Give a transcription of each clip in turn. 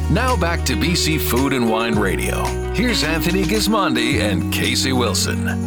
Now back to BC Food and Wine Radio. Here's Anthony Gismondi and Casey Wilson.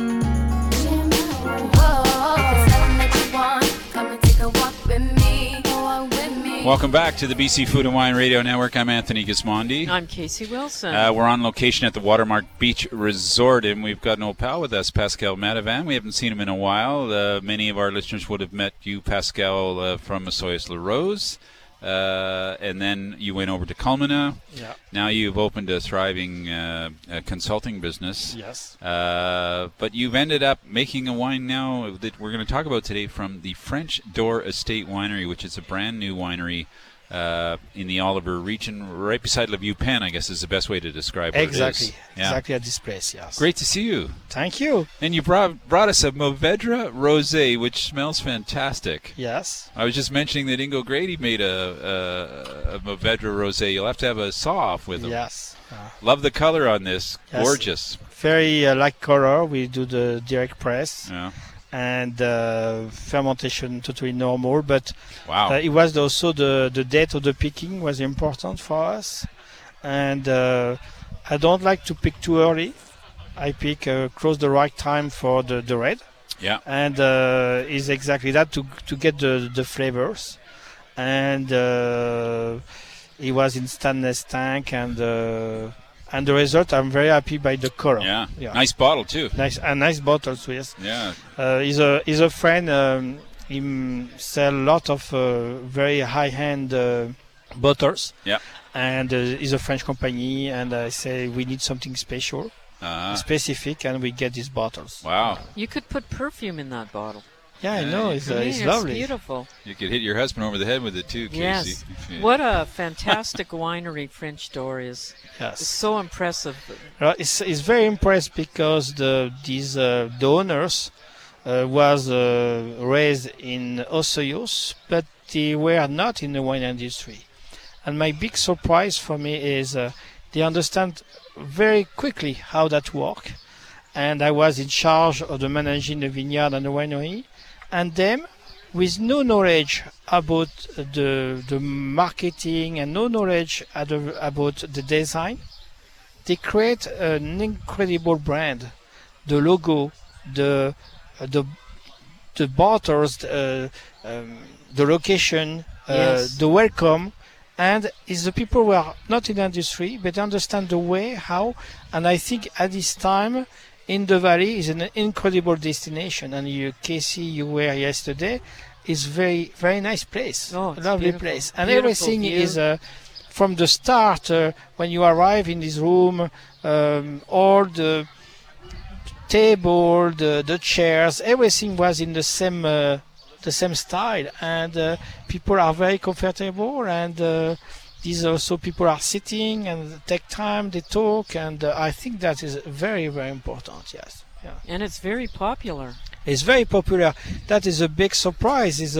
Welcome back to the BC Food and Wine Radio Network. I'm Anthony Gismondi. I'm Casey Wilson. We're on location at the Watermark Beach Resort, and we've got an old pal with us, Pascal Matavan. We haven't seen him in a while. Many of our listeners would have met you, Pascal, from Assoyas La Rose. And then you went over to Culmina. Yeah. Now you've opened a thriving consulting business. Yes. But you've ended up making a wine now that we're going to talk about today from the French Door Estate Winery, which is a brand new winery in the Oliver region, right beside Le Vieux Pen, I guess is the best way to describe it. Exactly. Yeah. Exactly at this place, yes. Great to see you. Thank you. And you brought us a Mourvèdre Rosé, which smells fantastic. Yes. I was just mentioning that Ingo Grady made a Mourvèdre Rosé. You'll have to have a saw-off with him. Yes. Love the color on this. Yes. Gorgeous. Very light color. We do the direct press. Yeah. And fermentation totally normal. But wow. It was also the date of the picking was important for us. And I don't like to pick too early. I pick close the right time for the red. Yeah. And is exactly that to get the flavors. And it was in stainless tank, and the result, I'm very happy by the color. Yeah. Nice bottle too. Nice bottle too. Yes. Yeah. He's a friend. He sell a lot of very high-end bottles. Yeah. And it's a French company, and I say we need something special, specific, and we get these bottles. Wow. You could put perfume in that bottle. Yeah, I know. It's lovely. It's beautiful. You could hit your husband over the head with it too, Casey. Yes. What a fantastic winery French Door is. Yes. It's so impressive. It's very impressed because these owners was raised in Assoyas, but they were not in the wine industry. And my big surprise for me is they understand very quickly how that works. And I was in charge of the managing the vineyard and the winery. And them, with no knowledge about the marketing and no knowledge about the design, they create an incredible brand. The logo, the bottles, the location, yes. The welcome. And it's the people who are not in the industry, but understand the way, how. And I think at this time, in the valley is an incredible destination. And Casey, you were yesterday, is very, very nice place. Oh, it's lovely beautiful. place. And Beautiful everything view. is from the start, when you arrive in this room, all the table, the chairs, everything was in the same style, and people are very comfortable, and these also people are sitting and take time, they talk, and I think that is very, very important. Yes. Yeah. And it's very popular. It's very popular. That is a big surprise. Is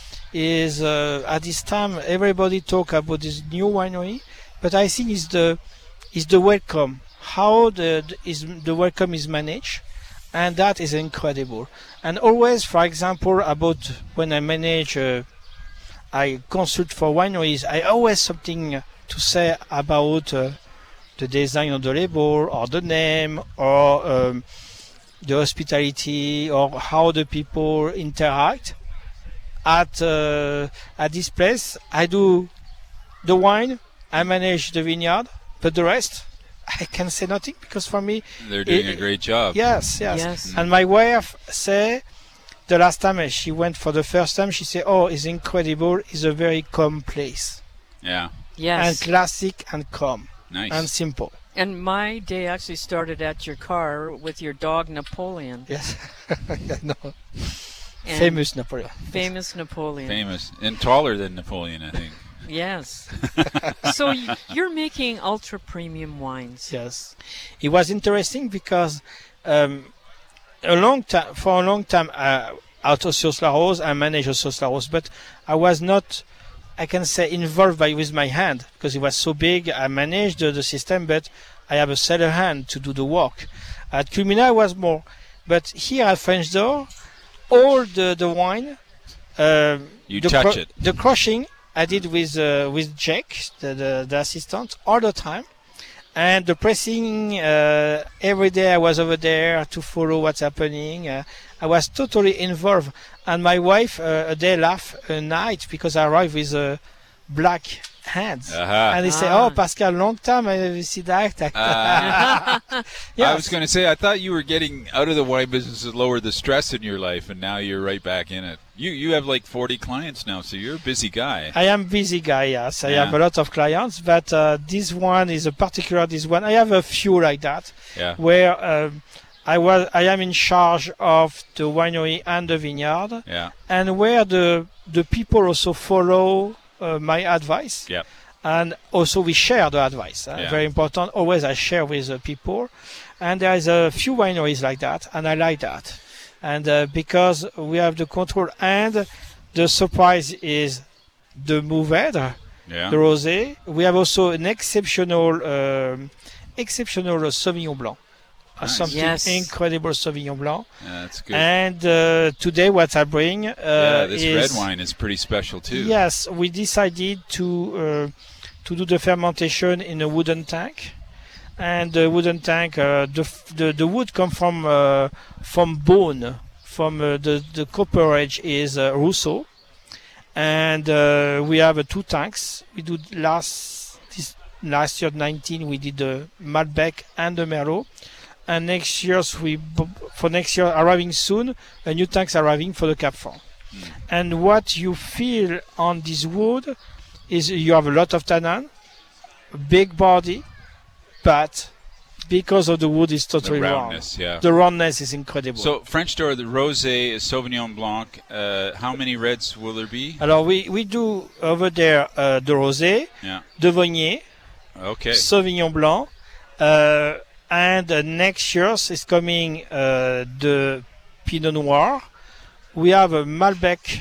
at this time everybody talk about this new winery, but I think is the welcome, how the welcome is managed. And that is incredible. And always, for example, about when I manage, I consult for wineries, I always something to say about the design of the label, or the name, or the hospitality, or how the people interact. At this place, I do the wine, I manage the vineyard, but the rest, I can say nothing, because for me they're doing a great job. Yes. And my wife say the last time she went for the first time, she said, "Oh, it's incredible! It's a very calm place." Yeah. Yes. And classic and calm. Nice. And simple. And my day actually started at your car with your dog Napoleon. Yes. No. And Famous Napoleon. Famous Napoleon. Famous and taller than Napoleon, I think. Yes. So you're making ultra premium wines. Yes. It was interesting because for a long time out of Assoyas La Rose, I managed Assoyas La Rose, but I was not, I can say, involved with my hand, because it was so big. I managed the system, but I have a seller hand to do the work. At Culmina, I was more. But here at French Door, all the wine, you touch it. The crushing I did with Jake, the assistant, all the time. And the pressing, every day I was over there to follow what's happening. I was totally involved. And my wife, a day laughed a night because I arrived with black hands. And they say, "Oh, Pascal, long time I never see that." Yes. I was going to say, I thought you were getting out of the wine business to lower the stress in your life, and now you're right back in it. You have like 40 clients now, so you're a busy guy. I am busy guy, yes. I have a lot of clients, but this one is a particular. This one, I have a few like that, where I am in charge of the winery and the vineyard, and where the people also follow my advice. Yep. And also we share the advice. Very important. Always I share with the people. And there is a few wineries like that, and I like that. And because we have the control, and the surprise is the Mourvèdre, the Rosé. We have also an exceptional Sauvignon Blanc. Nice. Something incredible Sauvignon Blanc. That's good. And today what I bring this is red wine is pretty special too. Yes, we decided to do the fermentation in a wooden tank. And the wooden tank, the wood comes from bone, from the cooperage is Rousseau. And we have 2 tanks. We do last year 19 we did the Malbec and the Merlot. And next year arriving soon, a new tank's arriving for the Cab Franc. And what you feel on this wood is you have a lot of tannin, big body, but because of the wood is totally the roundness, round. The roundness is incredible. So French door, the Rosé, Sauvignon Blanc, how many reds will there be? Alors we do over there the Rosé, the Vognier, Sauvignon Blanc, and next year is coming the Pinot Noir. We have a Malbec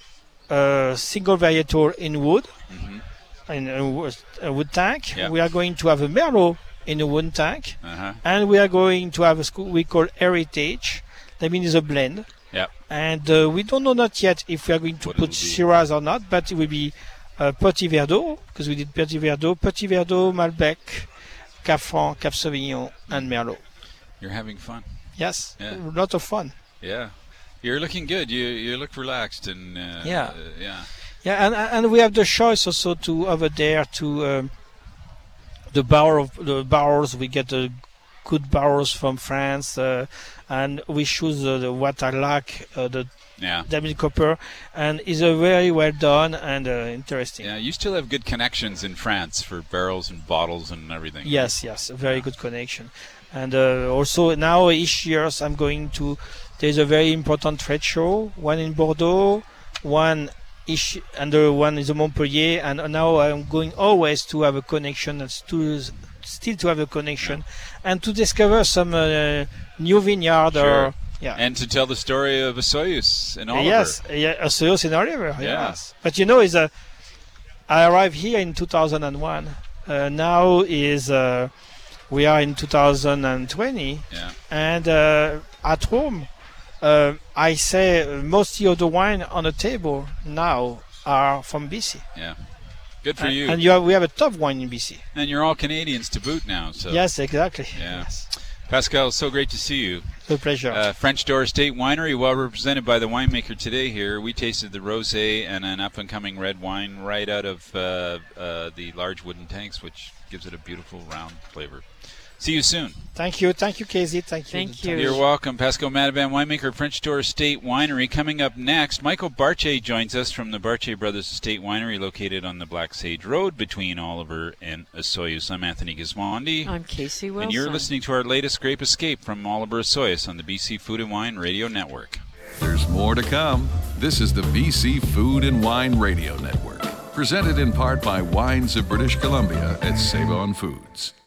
single varietal in wood, in a wood tank. We are going to have a Merlot in a wood tank, and we are going to have we call Heritage. That means it's a blend. And we don't know not yet if we are going to put Shiraz or not, but it will be Petit Verdot, because we did Petit Verdot, Malbec, Cab Franc, Cab Sauvignon, and Merlot. You're having fun. Yes, a lot of fun. Yeah, you're looking good. You look relaxed and and we have the choice also to over there to the barrels. We get the good barrels from France, and we choose what I like, the David Copper, and it's a very well done and interesting. Yeah, you still have good connections in France for barrels and bottles and everything. Yes, a very good connection. And also now each year I'm going to. There's a very important trade show, one in Bordeaux, one one is in Montpellier, and now I'm going always to have a connection and still to have a connection, and to discover some new vineyard and to tell the story of Osoyoos in Oliver. Yes, Osoyoos in Oliver. Yes, but I arrived here in 2001. Now we are in 2020, and at home. I say mostly of the wine on the table now are from BC. Yeah, good for you. And we have a top wine in BC. And you're all Canadians to boot now. So. Yes, exactly. Yeah. Yes. Pascal, so great to see you. A pleasure. French Door Estate Winery, well represented by the winemaker today here. We tasted the rosé and an up-and-coming red wine right out of the large wooden tanks, which gives it a beautiful round flavor. See you soon. Thank you, Casey. Thank you. You're welcome. Pascal Madavin, winemaker, French Door Estate Winery. Coming up next, Michael Barche joins us from the Barche Brothers Estate Winery, located on the Black Sage Road between Oliver and Osoyoos. I'm Anthony Gismondi. I'm Casey Wilson. And you're listening to our latest Grape Escape from Oliver Osoyoos on the BC Food and Wine Radio Network. There's more to come. This is the BC Food and Wine Radio Network, presented in part by Wines of British Columbia at Save-On Foods.